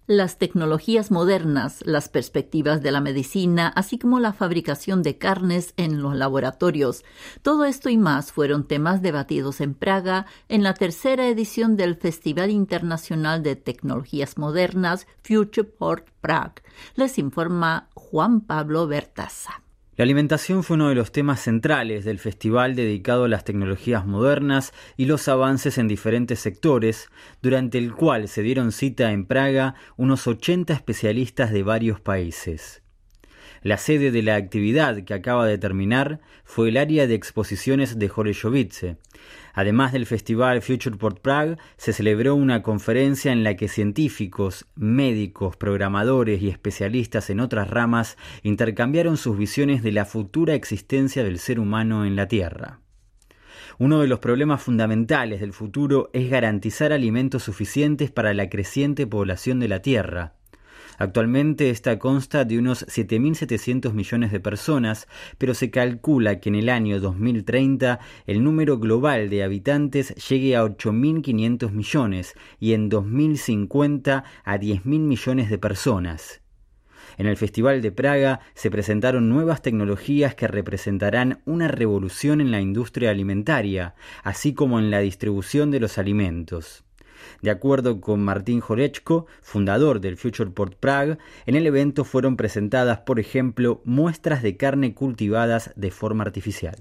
Las tecnologías modernas, las perspectivas de la medicina, así como la fabricación de carnes en los laboratorios. Todo esto y más fueron temas debatidos en Praga en la tercera edición del Festival Internacional de Tecnologías Modernas Futureport Prague. Les informa Juan Pablo Bertaza. La alimentación fue uno de los temas centrales del festival dedicado a las tecnologías modernas y los avances en diferentes sectores, durante el cual se dieron cita en Praga unos 80 especialistas de varios países. La sede de la actividad que acaba de terminar fue el área de exposiciones de Holešovice. Además del festival Futureport Prague, se celebró una conferencia en la que científicos, médicos, programadores y especialistas en otras ramas intercambiaron sus visiones de la futura existencia del ser humano en la Tierra. Uno de los problemas fundamentales del futuro es garantizar alimentos suficientes para la creciente población de la Tierra. Actualmente esta consta de unos 7.700 millones de personas, pero se calcula que en el año 2030 el número global de habitantes llegue a 8.500 millones y en 2050 a 10.000 millones de personas. En el Festival de Praga se presentaron nuevas tecnologías que representarán una revolución en la industria alimentaria, así como en la distribución de los alimentos. De acuerdo con Martin Horečko, fundador del Futureport Prague, en el evento fueron presentadas, por ejemplo, muestras de carne cultivadas de forma artificial.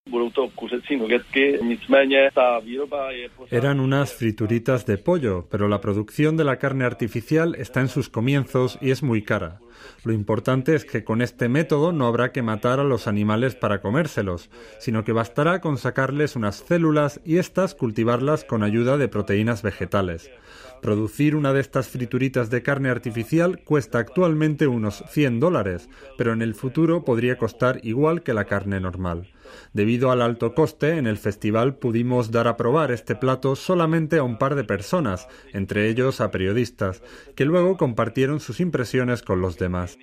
Eran unas frituritas de pollo, pero la producción de la carne artificial está en sus comienzos y es muy cara. Lo importante es que con este método no habrá que matar a los animales para comérselos, sino que bastará con sacarles unas células y éstas cultivarlas con ayuda de proteínas vegetales. Producir una de estas frituritas de carne artificial cuesta actualmente unos $100, pero en el futuro podría costar igual que la carne normal. Debido al alto coste, en el festival pudimos dar a probar este plato solamente a un par de personas, entre ellos a periodistas, que luego compartieron sus impresiones con los demás.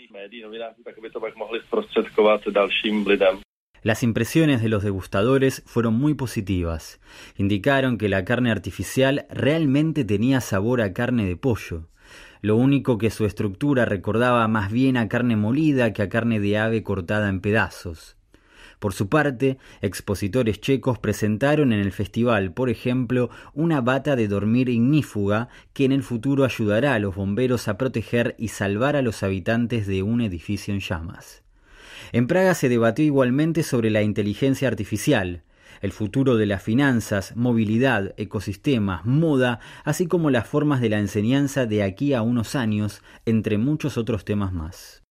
Las impresiones de los degustadores fueron muy positivas. Indicaron que la carne artificial realmente tenía sabor a carne de pollo. Lo único que su estructura recordaba más bien a carne molida que a carne de ave cortada en pedazos. Por su parte, expositores checos presentaron en el festival, por ejemplo, una bata de dormir ignífuga que en el futuro ayudará a los bomberos a proteger y salvar a los habitantes de un edificio en llamas. En Praga se debatió igualmente sobre la inteligencia artificial, el futuro de las finanzas, movilidad, ecosistemas, moda, así como las formas de la enseñanza de aquí a unos años, entre muchos otros temas más.